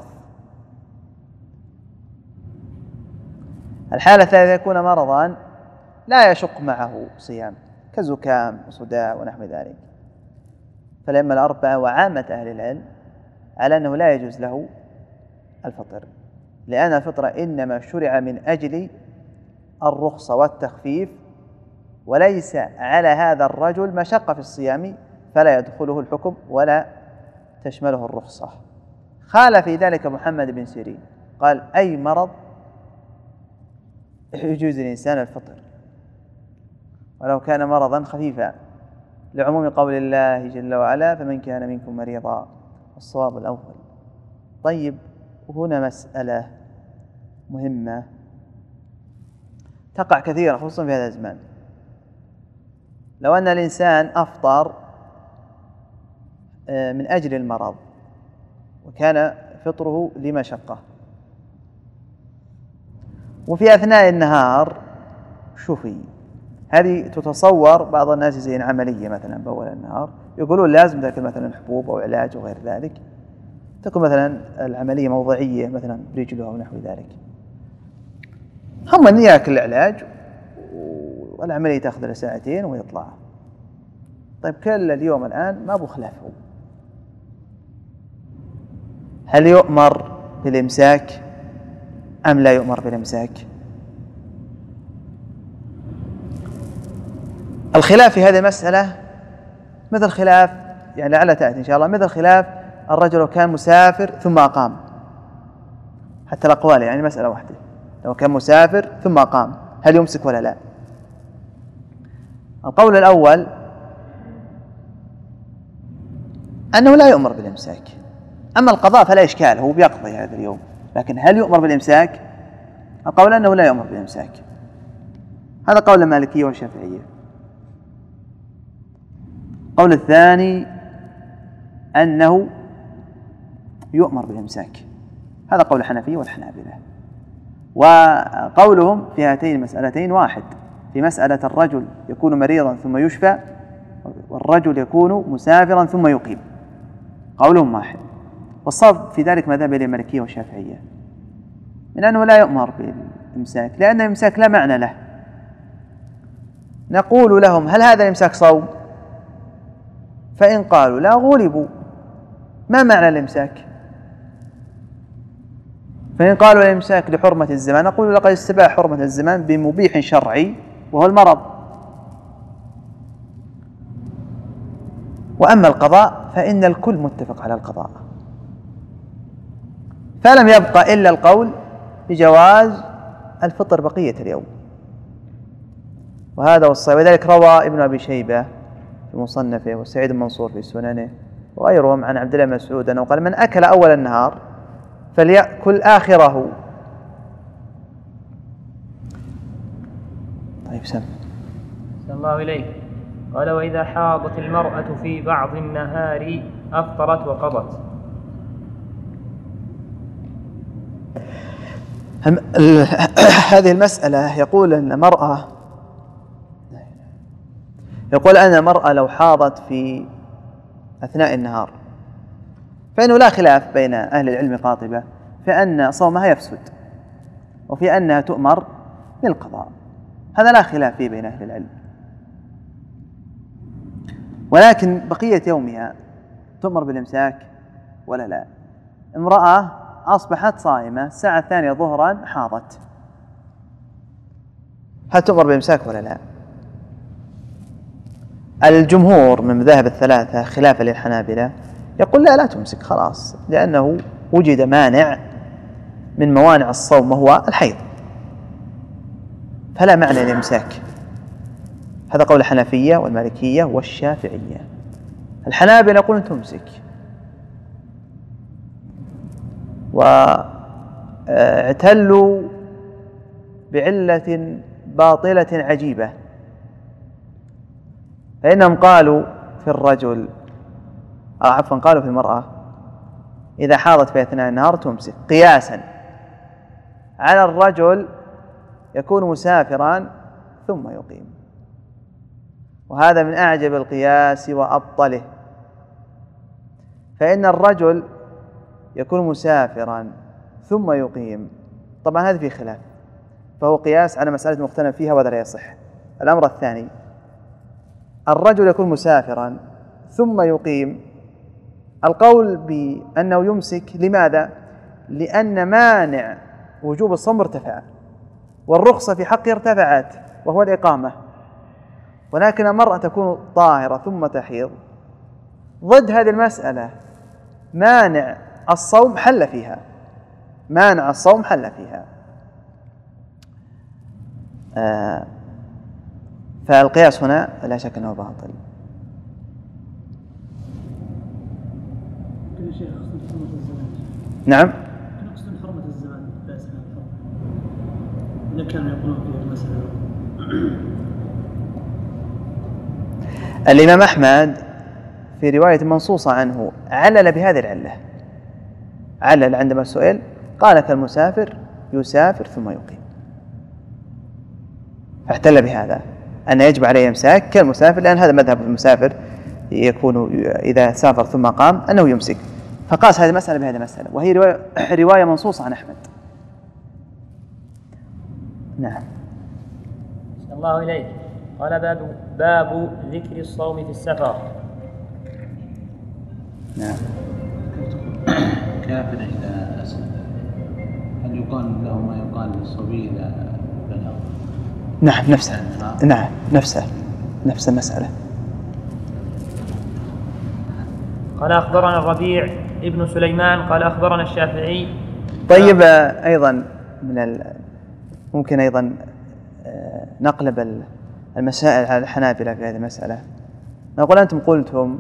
الحالة الثالثة يكون مرضا لا يشق معه صيام كزكام وصداع ونحو ذلك، فالأئمة الأربعة وعامة أهل العلم على أنه لا يجوز له الفطر، لأن الفطر إنما شرع من أجل الرخصة والتخفيف، وليس على هذا الرجل مشقة في الصيام فلا يدخله الحكم ولا تشمله الرخصة. خالف في ذلك محمد بن سيرين، قال أي مرض يجوز للإنسان الفطر ولو كان مرضا خفيفا، لعموم قول الله جل وعلا فمن كان منكم مريضا، الصواب الأول. طيب، وهنا مسألة مهمة تقع كثيرا خصوصا في هذا الزمان. لو أن الإنسان أفطر من أجل المرض وكان فطره لمشقة، وفي أثناء النهار شفي، هذه تتصور بعض الناس زي عملية مثلا بأول النهار، يقولون لازم تأكل مثلا حبوب أو علاج وغير ذلك، تكون مثلا العملية موضعية مثلا برجله أو نحو ذلك، هم أن يأكل العلاج والعملية تأخذ له ساعتين ويطلع. طيب كل اليوم الآن ما أبو خلافه، هل يؤمر بالإمساك أم لا يؤمر بالإمساك؟ الخلاف في هذه المسألة مثل خلاف، يعني لعل تأتي إن شاء الله، مثل خلاف الرجل لو كان مسافر ثم أقام، حتى الأقوال يعني مسألة واحدة، لو كان مسافر ثم أقام هل يمسك ولا لا؟ القول الأول أنه لا يؤمر بالإمساك، أما القضاء فلا إشكال، هو بيقضي هذا اليوم، لكن هل يؤمر بالإمساك؟ القول أنه لا يؤمر بالإمساك، هذا قول المالكية والشافعية. القول الثاني أنه يؤمر بالإمساك، هذا قول الحنفية والحنابلة. وقولهم في هاتين المسألتين واحد، في مسألة الرجل يكون مريضا ثم يشفى، والرجل يكون مسافرا ثم يقيم، قولهم واحد. والصواب في ذلك مذهب المالكية والشافعية من أنه لا يؤمر بالإمساك، لأن الإمساك لا معنى له. نقول لهم هل هذا الإمساك صوم؟ فإن قالوا لا غلبوا، ما معنى الإمساك؟ فإن قالوا الإمساك لحرمة الزمان نقول لقد استباح حرمة الزمان بمبيح شرعي وهو المرض. وأما القضاء فإن الكل متفق على القضاء، فلم يبقى إلا القول بجواز الفطر بقية اليوم، وهذا والصحيح. وذلك روى ابن أبي شيبة في مصنفه وسعيد المنصور في سننه وغيرهم عن عبد الله بن مسعود أنه قال من أكل أول النهار فليأكل آخره. طيب سم الله إليك. قال وإذا حاضت المرأة في بعض النهار أفطرت وقضت. هذه المسألة يقول أن المرأة لو حاضت في أثناء النهار فإنه لا خلاف بين أهل العلم قاطبة في أن صومها يفسد وفي أنها تؤمر بالقضاء، هذا لا خلاف فيه بين أهل العلم. ولكن بقية يومها تؤمر بالإمساك ولا لا؟ امرأة أصبحت صائمة الساعة 2 ظهرا حاضت، هل تؤمر بالإمساك ولا لا؟ الجمهور من مذاهب الثلاثة خلافا للحنابلة يقول لا تمسك خلاص، لأنه وجد مانع من موانع الصوم وهو الحيض، فلا معنى للإمساك. هذا قول الحنفية والمالكية والشافعية. الحنابلة يقولون تمسك، واعتلوا بعلة باطلة عجيبة، فإنهم قالوا في الرجل قالوا في المرأة إذا حاضت في أثناء النهار تمسك، قياسا على الرجل يكون مسافرا ثم يقيم، وهذا من أعجب القياس وأبطله. فإن الرجل يكون مسافرا ثم يقيم، طبعا هذا فيه خلاف، فهو قياس على مسألة مختلف فيها وهذا لا يصح. الأمر الثاني، الرجل يكون مسافرا ثم يقيم، القول بأنه يمسك لماذا؟ لأن مانع وجوب الصوم ارتفع والرخصة في حقه ارتفعت وهو الإقامة، ولكن المرأة تكون طاهرة ثم تحيض. ضد هذه المسألة مانع الصوم حل فيها، مانع الصوم حل فيها. فالقياس هنا لا شك أنه باطل. نعم. نقصد حرمة الزمان لا أسمع الحرمة إذا كانوا يقولون فيه المسألة. الإمام أحمد في رواية منصوصة عنه علل بهذه العلة، علل عندما سئل قال كالمسافر يسافر ثم يقيم، فاحتل بهذا أن يجب عليه إمساك كالمسافر، لأن هذا مذهب المسافر يكون إذا سافر ثم قام أنه يمسك، فقاس هذه المسألة بهذه المسألة، وهي رواية منصوصة عن أحمد. نعم. الله إليك. قال باب ذكر الصوم في السفر. نعم. كافر إذا أسلم هل يقال له ما يقال للصبي إذا بلغ؟ نعم نفسه. نعم نفس المسألة. قال أخبرنا الربيع ابن سليمان قال أخبرنا الشافعي. طيب أيضا ممكن أيضا نقلب المسائل على الحنابلة في هذه المسألة. نقول أنتم قلتم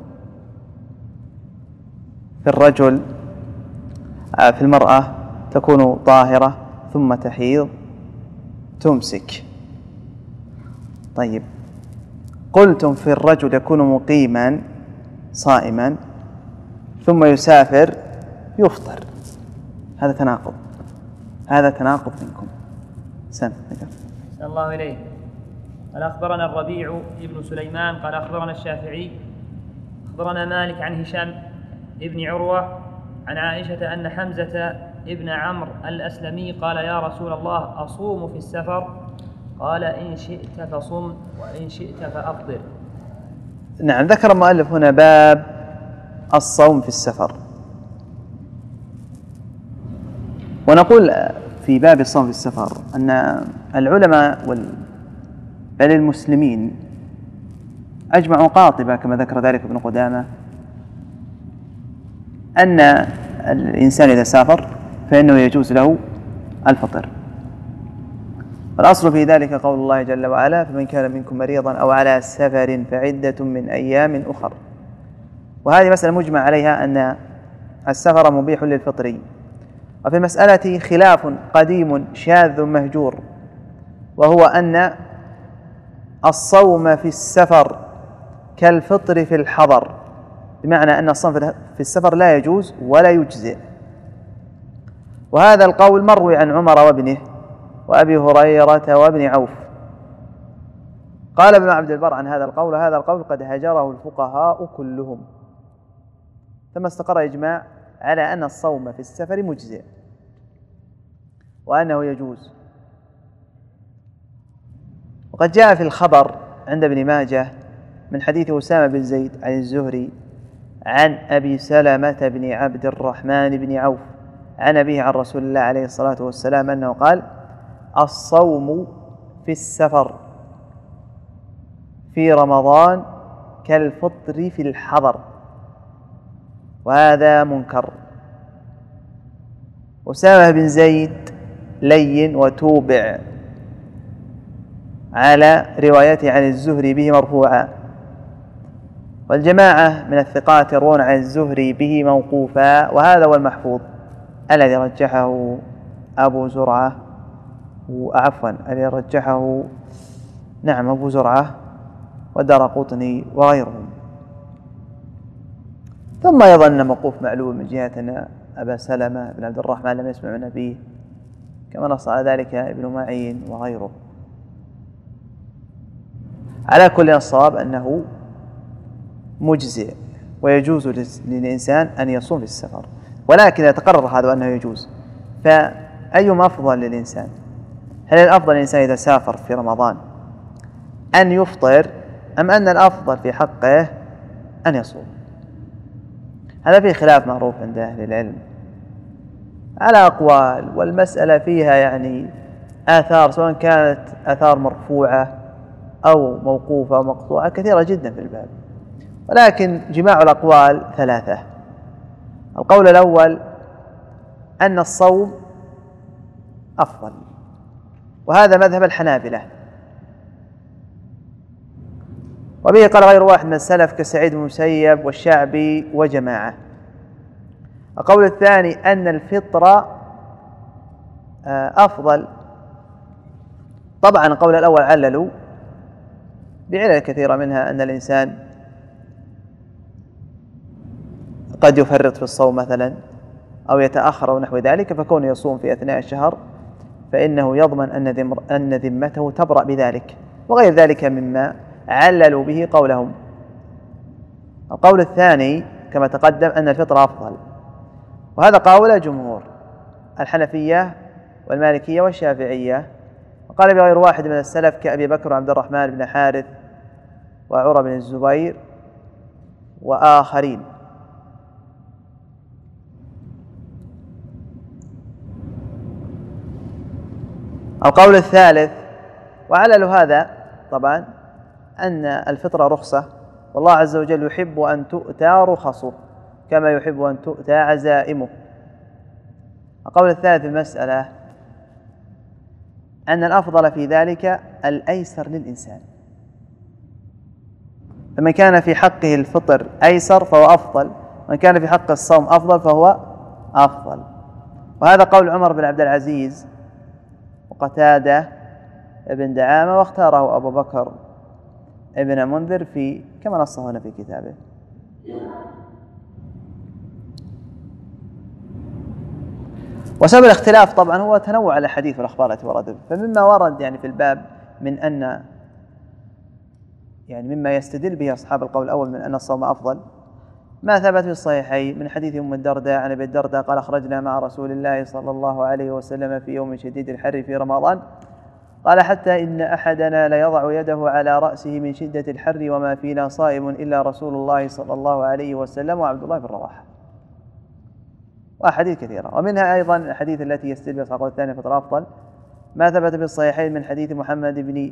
في الرجل في المرأة تكون طاهرة ثم تحيض تمسك. طيب قلتم في الرجل يكون مقيما صائما ثم يسافر يفطر، هذا تناقض، هذا تناقض منكم. سن الله إليه. قال أخبرنا الربيع ابن سليمان قال أخبرنا الشافعي أخبرنا مالك عن هشام ابن عروة عن عائشة أن حمزة ابن عمرو الأسلمي قال يا رسول الله أصوم في السفر؟ قال إن شئت فصم وإن شئت فأفطر. نعم. ذكر المؤلف هنا باب الصوم في السفر، ونقول في باب الصوم في السفر أن العلماء بل المسلمين أجمعوا قاطبة كما ذكر ذلك ابن قدامة أن الإنسان إذا سافر فإنه يجوز له الفطر، والأصل في ذلك قول الله جل وعلا فمن كان منكم مريضا أو على سفر فعدة من أيام أخر. وهذه مسألة مجمع عليها أن السفر مبيح للفطر. وفي المسألة خلاف قديم شاذ مهجور، وهو أن الصوم في السفر كالفطر في الحضر، بمعنى أن الصوم في السفر لا يجوز ولا يجزئ. وهذا القول مروي عن عمر وابنه وأبي هريرة وابن عوف. قال ابن عبد البر عن هذا القول وهذا القول قد هجره الفقهاء كلهم، ثم استقر إجماع على أن الصوم في السفر مجزئ وأنه يجوز. وقد جاء في الخبر عند ابن ماجه من حديث أسامة بن زيد عن الزهري عن أبي سلمة بن عبد الرحمن بن عوف عن أبيه عن رسول الله عليه الصلاة والسلام أنه قال الصوم في السفر في رمضان كالفطر في الحضر، وهذا منكر. أسامة بن زيد لين وتوبع على روايته عن الزهري به مرفوعا، والجماعة من الثقات يروون عن الزهري به موقوفا، وهذا هو المحفوظ الذي رجحه أبو زرعة الذي رجحه أبو زرعة والدارقطني وغيرهم. ثم يظن موقوف معلوم من جهة أن أبا سلمة بن عبد الرحمن لم يسمع من أبيه، كما نص على ذلك ابن معين وغيره. على كل الصواب أنه مجزئ ويجوز للإنسان أن يصوم في السفر، ولكن إذا تقرر هذا أنه يجوز فأيما أفضل للإنسان؟ هل الأفضل للإنسان إذا سافر في رمضان أن يفطر، أم أن الأفضل في حقه أن يصوم. هذا فيه خلاف معروف عند أهل العلم على أقوال، والمسألة فيها يعني آثار سواء كانت آثار مرفوعة أو موقوفة أو مقطوعة كثيرة جدا في الباب، ولكن جماع الأقوال ثلاثة. القول الأول أن الصوم أفضل، وهذا مذهب الحنابلة، وبه قال غير واحد من السلف كسعيد بن المسيب والشعبي وجماعة. القول الثاني أن الفطر أفضل. طبعا القول الأول عللوا بعلل كثيرة، منها أن الإنسان قد يفرط في الصوم مثلا أو يتأخر أو نحو ذلك، فكونه يصوم في أثناء الشهر فإنه يضمن أن ذمته تبرأ بذلك، وغير ذلك مما عللوا به قولهم. القول الثاني كما تقدم أن الفطر أفضل، وهذا قول جمهور الحنفية والمالكية والشافعية، وقال بغير واحد من السلف كأبي بكر وعبد الرحمن بن حارث وعروة بن الزبير وآخرين. القول الثالث وعلل هذا طبعا أن الفطرة رخصة، والله عز وجل يحب أن تؤتى رخصه كما يحب أن تؤتى عزائمه. القول الثالث في المسألة أن الأفضل في ذلك الأيسر للإنسان، فمن كان في حقه الفطر أيسر فهو أفضل، ومن كان في حق الصوم أفضل فهو أفضل. وهذا قول عمر بن عبد العزيز وقتادة ابن دعامة، واختاره أبو بكر ابن منذر في كما نصه هنا في كتابه. وسبب الاختلاف طبعا هو تنوع الأحاديث والأخبار التي وردت، فمما ورد يعني في الباب من أن يعني مما يستدل به أصحاب القول الأول من أن الصوم أفضل ما ثبت في الصحيحين من حديث أم الدرداء عن أبي الدرداء قال: خرجنا مع رسول الله صلى الله عليه وسلم في يوم شديد الحر في رمضان، قال: حتى إن أحدنا ليضع يده على رأسه من شدة الحر وما فينا صائم إلا رسول الله صلى الله عليه وسلم وعبد الله بن رواحة. وأحاديث كثيرة، ومنها أيضا الحديث التي يستدل بها القول الثاني فطر أفضل ما ثبت في الصحيحين من حديث محمد بن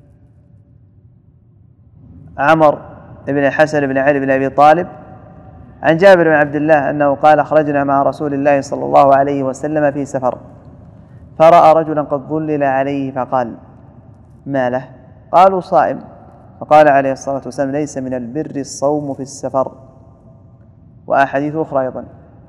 عمر بن الحسن بن علي بن أبي طالب عن جابر بن عبد الله أنه قال: خرجنا مع رسول الله صلى الله عليه وسلم في سفر، فرأى رجلا قد ظلل عليه فقال: ما له؟ قالوا: صائم. فقال عليه الصلاة والسلام: ليس من البر الصوم في السفر. وأحاديث أخرى أيضا.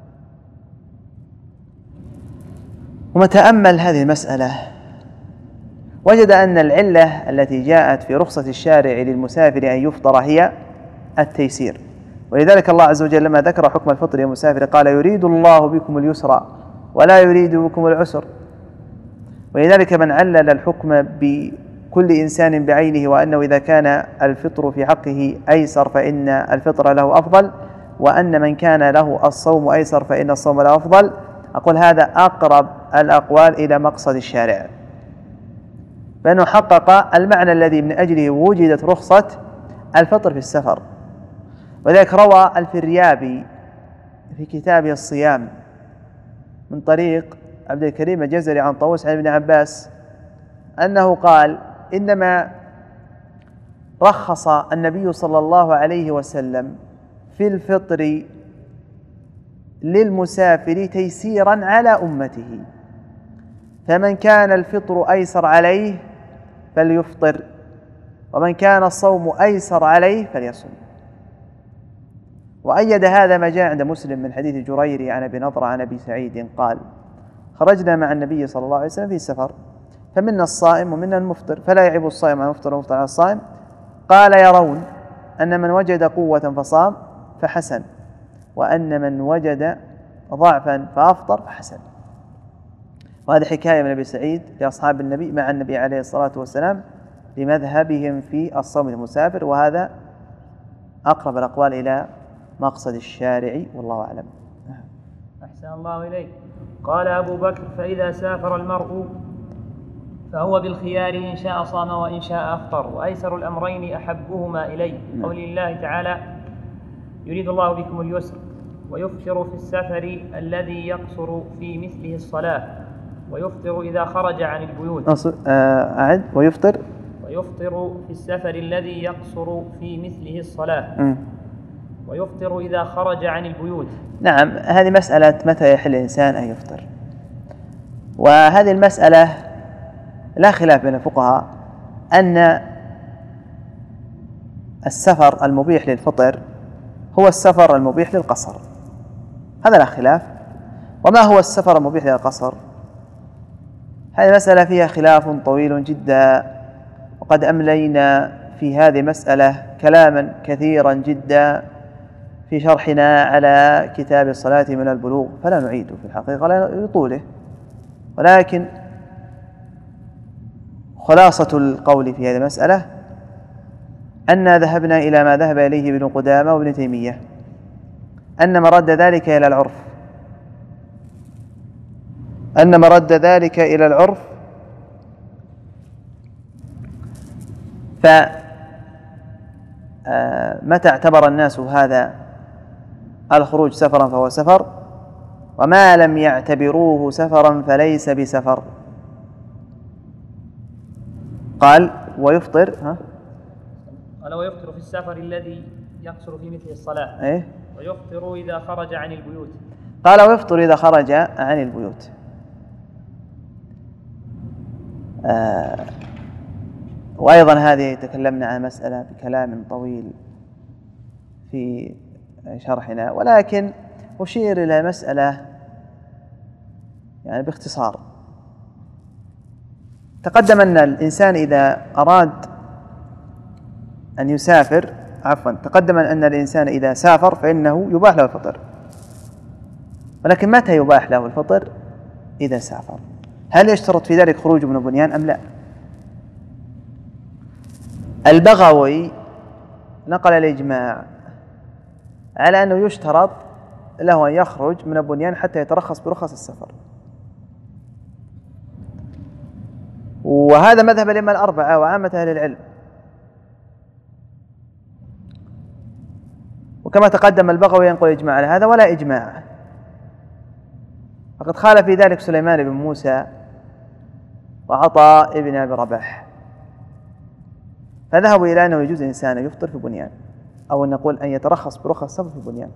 ومن تأمل هذه المسألة وجد أن العلة التي جاءت في رخصة الشارع للمسافر أن يفطر هي التيسير، ولذلك الله عز وجل لما ذكر حكم الفطر للمسافر قال: يريد الله بكم اليسر ولا يريد بكم العسر. ولذلك من علل الحكم بكل إنسان بعينه وأنه إذا كان الفطر في حقه أيسر فإن الفطر له أفضل، وأن من كان له الصوم أيسر فإن الصوم له أفضل، أقول هذا أقرب الأقوال إلى مقصد الشارع، فإنه حقق المعنى الذي من أجله وجدت رخصة الفطر في السفر. وذلك روى الفريابي في كتابه الصيام من طريق عبد الكريم الجزري عن طاووس عن ابن عباس أنه قال: إنما رخص النبي صلى الله عليه وسلم في الفطر للمسافر تيسيرا على أمته، فمن كان الفطر أيسر عليه فليفطر، ومن كان الصوم أيسر عليه فليصوم. وأيد هذا ما جاء عند مسلم من حديث جريري عن أبي نضرة عن أبي سعيد قال: خرجنا مع النبي صلى الله عليه وسلم في سفر، فمنا الصائم ومنا المفطر، فلا يعيب الصائم على المفطر والمفطر على الصائم. قال: يرون أن من وجد قوة فصام فحسن، وأن من وجد ضعفا فأفطر فحسن. وهذه حكاية من أبي سعيد لأصحاب النبي مع النبي عليه الصلاة والسلام لمذهبهم في الصوم للمسافر، وهذا أقرب الأقوال إلى مقصد الشارع والله أعلم. أحسن الله إليك. قال أبو بكر: فإذا سافر المرء فهو بالخيار إن شاء صام وإن شاء أفطر، وأيسر الأمرين أحبهما إلي، قول الله تعالى: يريد الله بكم اليسر. ويفطر في السفر الذي يقصر في مثله الصلاة، ويفطر إذا خرج عن البيوت. أعد. ويفطر في السفر الذي يقصر في مثله الصلاة، ويفطر إذا خرج عن البيوت. نعم، هذه مسألة متى يحل الإنسان أن يفطر، وهذه المسألة لا خلاف بين الفقهاء أن السفر المبيح للفطر هو السفر المبيح للقصر، هذا لا خلاف. وما هو السفر المبيح للقصر؟ هذه مسألة فيها خلاف طويل جدا، وقد أملينا في هذه المسألة كلاما كثيرا جدا في شرحنا على كتاب الصلاة من البلوغ، فلا نعيده في الحقيقة لطوله، ولكن خلاصة القول في هذه المسألة أن ذهبنا إلى ما ذهب إليه ابن قدامة وابن تيمية، أن مرد ذلك إلى العرف، فمتى اعتبر الناس هذا الخروج سفرا فهو سفر، وما لم يعتبروه سفرا فليس بسفر. قال ويفطر قال ويفطر في السفر الذي يقصر في مثل الصلاة، إيه؟ ويفطر إذا خرج عن البيوت. قال ويفطر إذا خرج عن البيوت. وأيضا هذه تكلمنا عن مسألة بكلام طويل في شرحنا، ولكن أشير إلى مسألة يعني باختصار. تقدم أن الإنسان إذا أراد أن يسافر، تقدم أن الإنسان إذا سافر فإنه يباح له الفطر، ولكن متى يباح له الفطر؟ إذا سافر. هل يشترط في ذلك خروج من البنيان أم لا؟ البغوي نقل الإجماع على أنه يشترط له أن يخرج من البنيان حتى يترخص برخص السفر، وهذا مذهب الأئمة الأربعة وعامة أهل العلم. وكما تقدم البغوي ينقل إجماع على هذا ولا إجماع، فقد خالف في ذلك سليمان بن موسى وعطاء بن أبي رباح، فذهبوا إلى أنه يجوز الإنسان يفطر في بنيان، أو أن نقول أن يترخص برخص السفر في بنيان.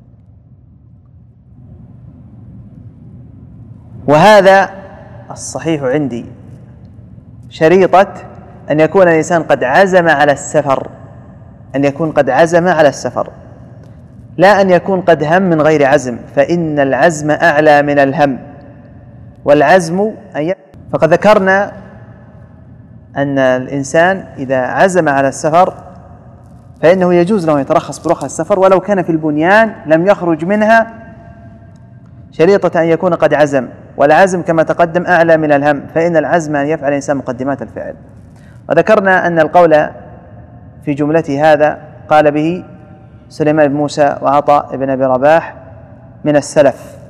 وهذا الصحيح عندي، شريطة أن يكون الإنسان قد عزم على السفر، أن يكون قد عزم على السفر، لا أن يكون قد هم من غير عزم، فإن العزم أعلى من الهم، والعزم فقد ذكرنا أن الإنسان إذا عزم على السفر فإنه يجوز له يترخص برخص السفر ولو كان في البنيان لم يخرج منها، شريطة أن يكون قد عزم، والعزم كما تقدم أعلى من الهم، فإن العزم أن يفعل الإنسان مقدمات الفعل. وذكرنا أن القول في جملة هذا قال به سليمان بن موسى وعطاء بن أبي رباح من السلف،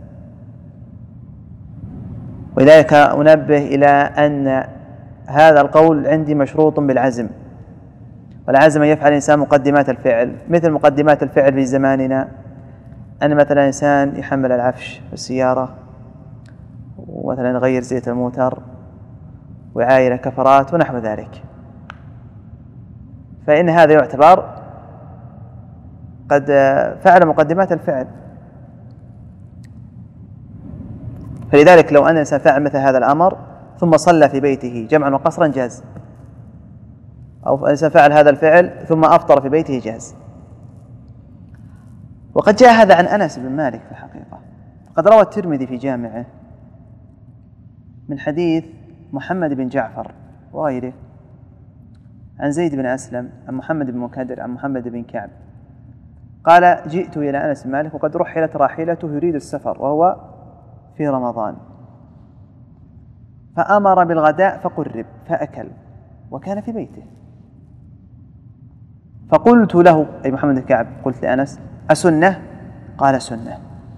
ولذلك أنبه إلى أن هذا القول عندي مشروط بالعزم، والعزم يفعل الإنسان مقدمات الفعل، مثل مقدمات الفعل في زماننا أن مثلا إنسان يحمل العفش في السيارة، ومثلا يغير زيت الموتر ويعاير كفرات ونحو ذلك، فإن هذا يعتبر قد فعل مقدمات الفعل. فلذلك لو أن الإنسان فعل مثل هذا الأمر ثم صلى في بيته جمعا وقصرا جاز، أو الإنسان فعل هذا الفعل ثم أفطر في بيته جاز. وقد جاء هذا عن أنس بن مالك في الحقيقة، قد روى الترمذي في جامعه من حديث محمد بن جعفر وغيره عن زيد بن أسلم عن محمد بن مكدر عن محمد بن كعب قال: جئت إلى أنس بن مالك وقد رحلت راحلته يريد السفر وهو في رمضان، فأمر بالغداء فقرب فأكل وكان في بيته، فقلت له أي محمد بن كعب، قلت لأنس: أسنة؟ قال: سنة.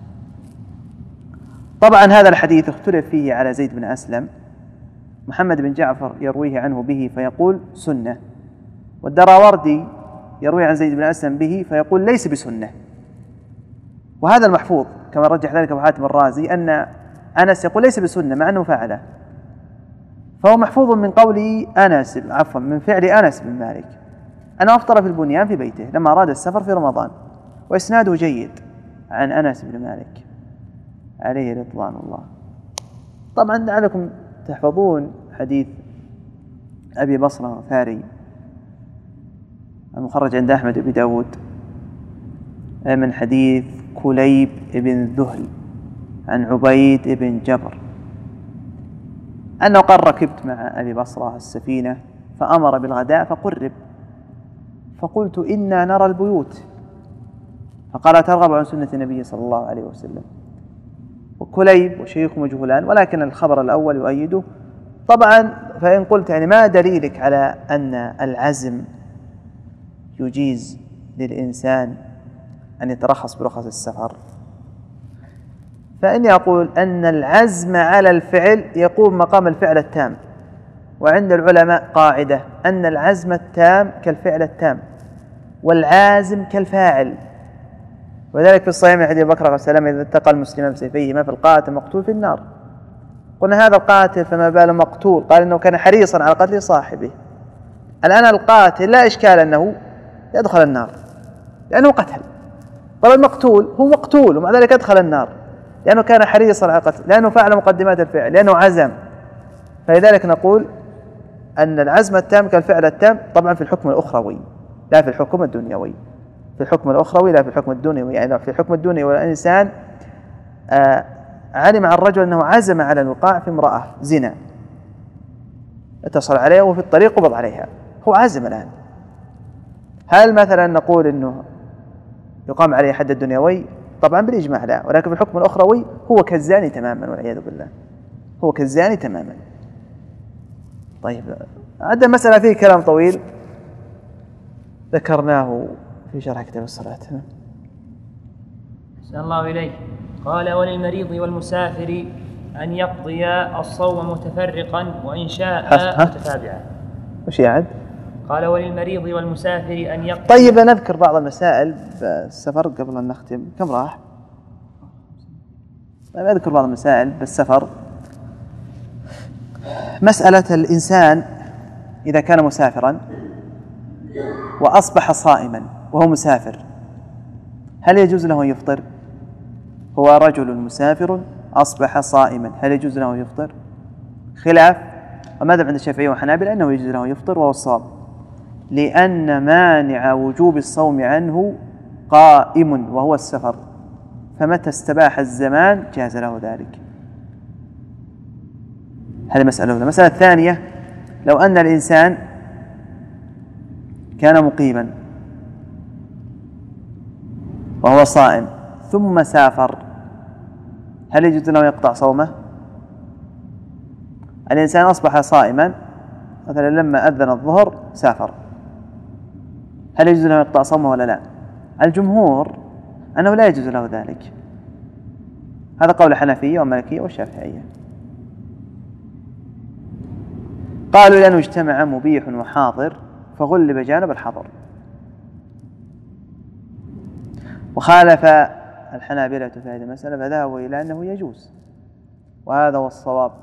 طبعا هذا الحديث اختلف فيه على زيد بن أسلم، محمد بن جعفر يرويه عنه به فيقول سنة، والدراوردي يروي عن زيد بن أسلم به فيقول ليس بسنة. وهذا المحفوظ كما رجح ذلك أبو حاتم الرازي أن أنس يقول ليس بسنة مع أنه فعله، فهو محفوظ من قول أنس من فعل أنس بن مالك أنه أفطر في البنيان في بيته لما أراد السفر في رمضان، وإسناده جيد عن أنس بن مالك عليه رضوان الله. طبعا لعلكم تحفظون حديث أبي بصرة فاري المخرج عند أحمد بن داود من حديث كليب بن ذهل عن عبيد بن جبر أنه قال ركبت مع أبي بصرة السفينة فأمر بالغداء فقرب، فقلت إنا نرى البيوت، فقال ترغب عن سنة النبي صلى الله عليه وسلم. وكليب وشيخ مجهولان، ولكن الخبر الأول يؤيده. طبعا فإن قلت يعني ما دليلك على أن العزم يجيز للإنسان أن يترخص برخص السفر، فإني أقول أن العزم على الفعل يقوم مقام الفعل التام، وعند العلماء قاعدة أن العزم التام كالفعل التام والعازم كالفاعل. وذلك في الصحيح من حديث بكر عليه السلام إذا التقى المسلمان بسيفيهما فالقاتل مقتول في النار. قلنا هذا القاتل فما باله مقتول؟ قال إنه كان حريصا على قتل صاحبه. الآن القاتل لا إشكال أنه يدخل النار لأنه قتل، طبعا المقتول هو مقتول ومع ذلك يدخل النار لأنه كان حريصا على قتل، لأنه فعل مقدمات الفعل، لأنه عزم. فلذلك نقول أن العزم التام كالفعل التام، طبعا في الحكم الأخروي لا في الحكم الدنيوي، في الحكم الأخروي لا في الحكم الدنيوي. يعني في الحكم الدنيوي الإنسان علم عن الرجل أنه عزم على الوقاع في امرأة زنا، اتصل عليها وفي الطريق قبض عليها، هو عزم الآن. هل مثلا نقول أنه يقام عليه حد الدنيوي؟ طبعا بالإجماع لا، ولكن في الحكم الأخروي هو كالزاني تماما والعياذ بالله، هو كالزاني تماما. طيب عندنا مسألة فيه كلام طويل ذكرناه في شرح كتاب الصلاة. أحسن الله إليك. قال وللمريض والمسافر أن يقضي الصوم متفرقا وإن شاء متتابعا. وش يعد؟ قال وللمريض والمسافر أن يقضي. طيب نذكر بعض المسائل بالسفر قبل أن نختم. كم راح؟ طيب أذكر بعض المسائل بالسفر. مسألة الإنسان إذا كان مسافرا وأصبح صائما وهو مسافر، هل يجوز له أن يفطر؟ هو رجل مسافر أصبح صائما، هل يجوز له أن يفطر؟ خلاف، وماذا عند الشافعية وحنابلة أنه يجوز له أن يفطر، وهو الصواب، لأن مانع وجوب الصوم عنه قائم وهو السفر، فمتى استباح الزمان جاز له ذلك. هذه مسألة أولى. المسألة الثانية، لو أن الإنسان كان مقيما وهو صائم ثم سافر، هل يجوز له يقطع صومه؟ الإنسان أصبح صائما مثلا لما أذن الظهر سافر، هل يجوز له يقطع صومه ولا لا؟ الجمهور أنه لا يجوز له ذلك، هذا قول الحنفية والمالكية والشافعية. قالوا لأنه اجتمع مبيح وحاضر فغلب جانب الحظر. وخالف الحنابلة في هذه المسألة فذهبوا إلى أنه يجوز، وهذا هو الصواب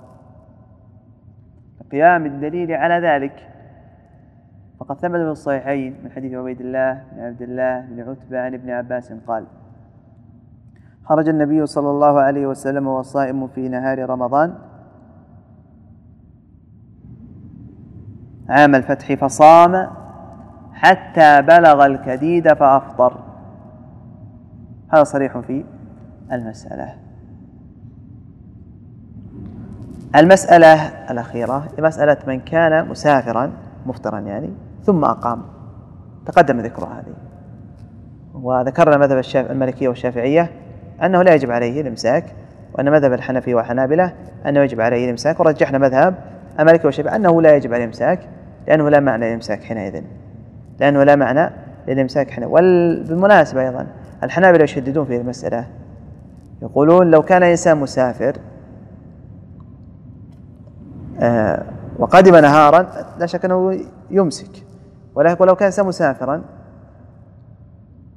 قيام الدليل على ذلك. فقد ثبت في الصحيحين من حديث عبيد الله بن عبد الله بن عتبة عن ابن عباس قال: خرج النبي صلى الله عليه وسلم وهو صائم في نهار رمضان عام الفتح فصام حتى بلغ الكديد فأفطر. هذا صريح في المسألة. المسألة الأخيرة مسألة من كان مسافرا مفطرا يعني ثم أقام، تقدم ذكرها هذه، وذكرنا مذهب المالكية والشافعية أنه لا يجب عليه الإمساك، وأن مذهب الحنفية والحنابلة أنه يجب عليه الإمساك، ورجحنا مذهب المالكية والشافعية أنه لا يجب عليه الإمساك لأنه لا معنى للإمساك حينئذ، لأنه لا معنى للإمساك حينئذ. وبالمناسبة أيضا الحنابلة يشددون في المسألة، يقولون لو كان إنسان مسافر وقدم نهارا لا شك أنه يمسك، ولو كان إنسان مسافرا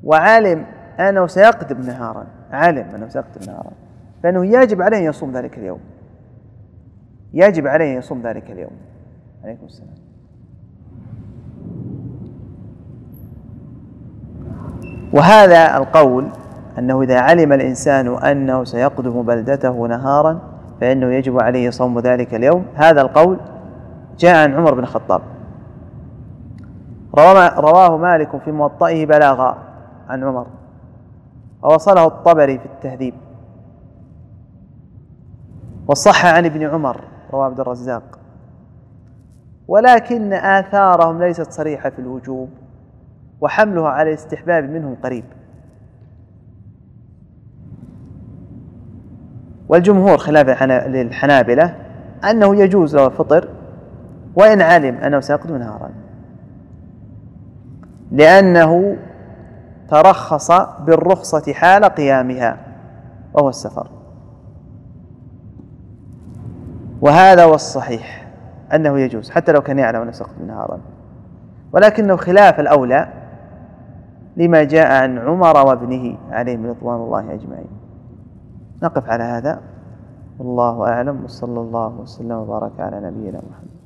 وعلم أنه سيقدم نهارا، علم أنه سيقدم نهارا، فإنه يجب عليه أن يصوم ذلك اليوم، يجب عليه أن يصوم ذلك اليوم. عليكم السلام. وهذا القول أنه إذا علم الإنسان أنه سيقدم بلدته نهارا فإنه يجب عليه صوم ذلك اليوم، هذا القول جاء عن عمر بن الخطاب، رواه مالك في موطئه بلاغا عن عمر، ووصله الطبري في التهذيب، وصح عن ابن عمر رواه عبد الرزاق، ولكن آثارهم ليست صريحة في الوجوب، وحملها على الاستحباب منهم قريب. والجمهور خلافا للحنابلة أنه يجوز له الفطر وإن علم أنه سيقدم نهارا، لأنه ترخص بالرخصة حال قيامها وهو السفر، وهذا هو الصحيح أنه يجوز حتى لو كان يعلم أنه سيقدم نهارا، ولكنه خلاف الأولى لما جاء عن عمر وابنه عليهم رضوان الله أجمعين. نقف على هذا والله أعلم، وصلى الله وسلم وبارك على نبينا محمد.